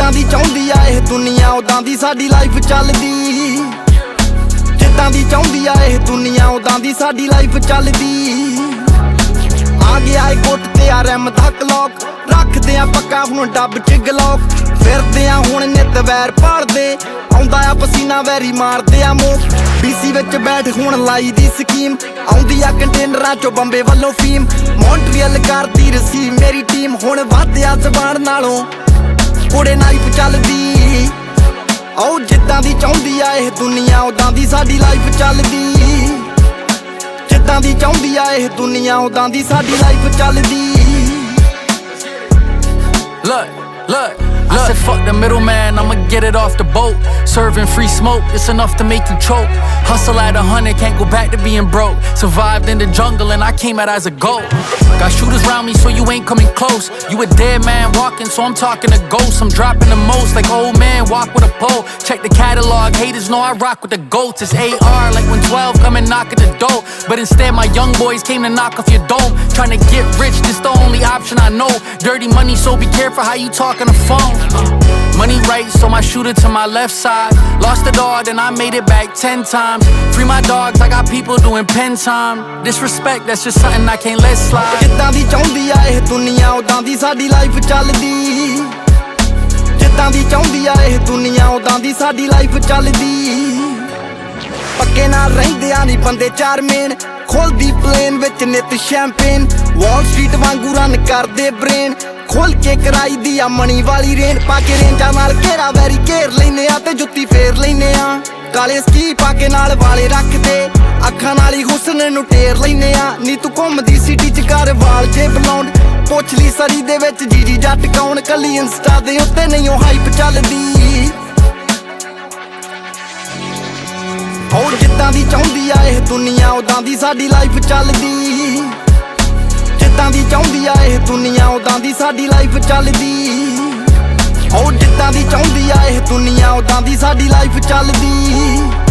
ਜਿੱਦਾਂ ਦੀ ਚਾਹੁੰਦੀ ਆ ਇਹ ਦੁਨੀਆ ਉਦਾਂ ਦੀ ਸਾਡੀ ਲਾਈਫ ਚੱਲਦੀ। ਜਿੱਦਾਂ ਦੀ ਚਾਹੁੰਦੀ ਆ ਇਹ ਦੁਨੀਆ ਉਦਾਂ ਦੀ ਸਾਡੀ ਲਾਈਫ ਚੱਲਦੀ। ਆ ਗਿਆ ਏ ਗੁੱਟ ਤੇ ਆ ਰੈਮ ਦਾ ਕਲੌਕ, ਰੱਖਦੇ ਆ ਪੱਕਾ ਹੁਣ ਡੱਬ ਚ ਗਲੌਕ। ਫਿਰਦੇ ਆ ਹੁਣ ਨਿੱਤ ਵੈਰ ਭਾਲਦੇ, ਆਉਂਦਾ ਆ ਪਸੀਨਾ ਵੈਰੀ ਮਾਰਦੇ ਆ ਮੂੰਹ। BC ਵਿੱਚ ਬੈਠ ਹੁਣ ਲਾਈ ਦੀ ਸਕੀਮ, ਆਉਂਦੀ ਆ ਕੰਟੇਨਰਾਂ ਚੋਂ ਬੰਬੇ ਵੱਲੋਂ ਫੀਮ। ਮੌਂਟਰੀਅਲ ਕਰਦੀ ਰਸੀਵ ਮੇਰੀ ਟੀਮ, ਹੁਣ ਵਧਿਆ ਜ਼ਬਾਨ ਨਾਲੋਂ ਕੁੜੇ ਨਾਈਫ ਚੱਲਦੀ। ਆਓ ਜਿੱਦਾਂ ਦੀ ਚਾਹੁੰਦੀ ਆ ਇਹ ਦੁਨੀਆ ਉਦਾਂ ਦੀ ਸਾਡੀ ਲਾਈਫ ਚੱਲਦੀ। ਜਿੱਦਾਂ ਦੀ ਚਾਹੁੰਦੀ ਆ ਇਹ ਦੁਨੀਆ ਉਦਾਂ ਦੀ ਸਾਡੀ ਲਾਈਫ ਚੱਲਦੀ। Look, I said fuck the middleman, I'ma get it off the boat. Serving free smoke, it's enough to make you choke. Hustle at 100, can't go back to being broke. Survived in the jungle and I came out as a goat. Got shooters round me so you ain't coming close. You a dead man walking, so I'm talking to ghosts. I'm dropping the most like old man walk with a pole. Check the catalog, haters know I rock with the goats. It's AR like when 12 come and knock at the door. But instead my young boys came to knock off your dome. Trying to get rich, this the only option I know. Dirty money, so be careful how you talk on the phone. Money right, so my shooter to my left side. Lost it all, then I made it back 10 times. Free my dogs, I got people doing pen time. Disrespect, that's just something I can't let slide. ਜਿੱਦਾਂ ਦੀ ਚਾਹੁੰਦੀ ਆ ਇਹ ਦੁਨੀਆ ਉਦਾਂ ਦੀ ਸਾਡੀ life ਚੱਲਦੀ। ਜਿੱਦਾਂ ਦੀ ਚਾਹੁੰਦੀ ਆ ਇਹ ਦੁਨੀਆ ਉਦਾਂ ਦੀ ਸਾਡੀ ਲਾਈਫ ਚੱਲਦੀ। ਪੱਕੇ ਨਾਲ ਰਹਿੰਦੇ ਆ ਨੀ ਬੰਦੇ ਚਾਰ ਮੇਨ, ਖੋਲਦੀ ਪਲੇਨ ਵਿੱਚ ਨਿੱਤ ਸ਼ੈਂਪੇਨ। ਵਾਲ ਸਟਰੀਟ ਵਾਂਗੂ ਰਨ ਕਰਦੇ ਬ੍ਰੇਨ, ਖੋਲ ਕੇ ਕਰਾਈ ਦੀ ਆ ਮਣੀ ਵਾਲੀ ਰੇਨ। ਪਾ ਕੇ ਰੇਂਜਾਂ ਨਾਲ ਘੇਰਾ ਵੈਰੀ ਘੇਰ ਲੈਨੇ ਆ ਤੇ ਜੁੱਤੀ ਫੇਰ ਲੈਨੇ ਆ। ਕਾਲੇ ਸਕੀ ਪਾ ਕੇ ਨਾਲ ਵਾਲੇ ਰੱਖਦੇ, ਅੱਖਾਂ ਨਾਲ ਹੀ ਹੁਸਨ ਨੂੰ ਟੇਰ ਲੈਨੇ ਆ। ਨੀ ਤੂੰ ਘੁੰਮਦੀ ਸਿਟੀ ਚ ਕਰ ਵਾਲ ਜੇ ਬਲੌਂਡ, ਪੁੱਛ ਲਈ ਸਰੀ ਦੇ ਵਿੱਚ ਜੀਜੀ ਜੱਟ ਕੌਣ। ਕੱਲੀ ਇੰਸਟਾ ਦੇ ਉੱਤੇ ਨਹੀਂ ਉਹ ਹਾਈਪ ਚੱਲਦੀ। ਉਹ ਜਿੱਦਾਂ ਦੀ ਚਾਹੁੰਦੀ ਆ ਇਹ ਦੁਨੀਆ ਉਦਾਂ ਦੀ ਸਾਡੀ ਲਾਈਫ ਚੱਲਦੀ। ਜਿੱਦਾਂ ਦੀ ਚਾਹੁੰਦੀ ਆ ਇਹ ਦੁਨੀਆ ਉਦਾਂ ਦੀ ਸਾਡੀ ਲਾਈਫ ਚੱਲਦੀ। ਉਹ ਜਿੱਦਾਂ ਦੀ ਚਾਹੁੰਦੀ ਆ ਇਹ ਦੁਨੀਆ ਉਦਾਂ ਦੀ ਸਾਡੀ ਲਾਈਫ ਚੱਲਦੀ।